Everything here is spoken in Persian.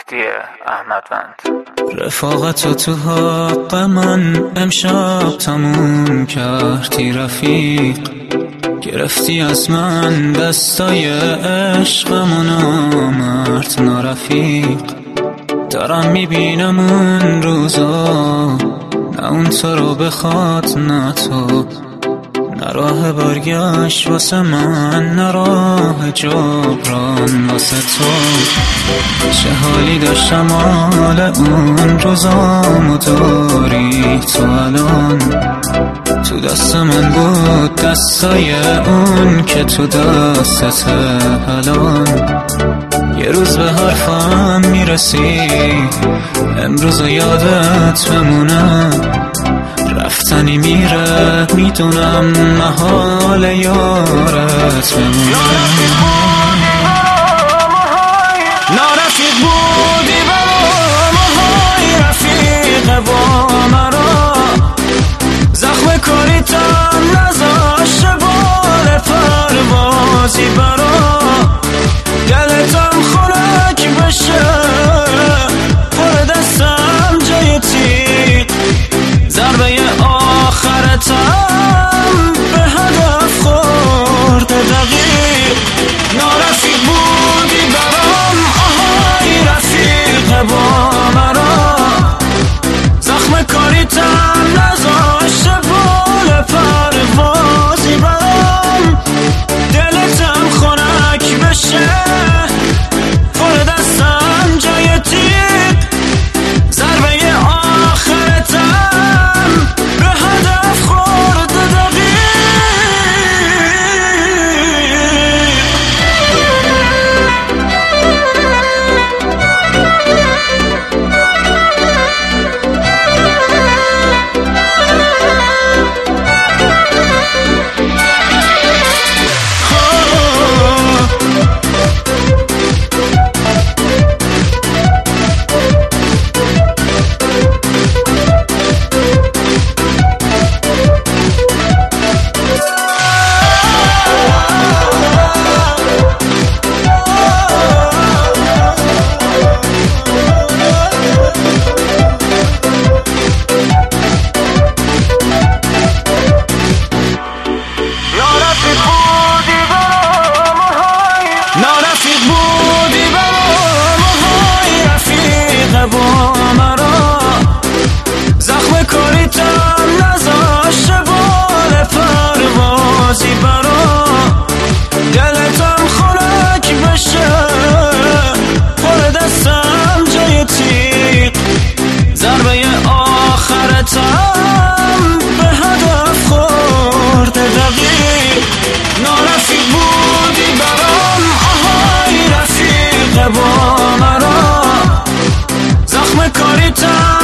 مهدی احمدوند. رفاقت تو حق من امشب تموم کردی رفیق، گرفتی از من دستای عشقم و نامرد نارفیق. دارم میبینم اون روزا، نه اون تو رو بخواد نه تو، نه راه برگشت واسه من نه راه جبران واسه تو. چه حالی داشتم حال اون روزامو داری تو الان، تو دست من بود دستای اون که تو دستت الان. یه روز به حرفم میرسی امروز یادت بمونه، رفتنی میره میدونم محال یارت بمونه. نارفیق بودی برام های رفیق با مرا، زخم کاریتم نذاشته بال پروازی برا، دلتم خنک بشه پر دستم جای تیغ، ضربه آخرتم به هدف خورده دقیق. نارفیق بودی برام آهای رفیق با مرا، زخم کاریتم نذاشته بال پروازی برام، دلتم خنک بشه پر دستم جای تیغ، ضربه آخرتم به هدف خورده دقیق. نارفیق بودی برام های رفیق با مرا، زخم کاریتم نذاشته بال پروازی برا، دلتم خنک بشه پر دستم جای تیغ، ضربه آخرتم به هدف خورده دقیق. نارفیق بودی برام آهای رفیق با مرا، زخم کاریتم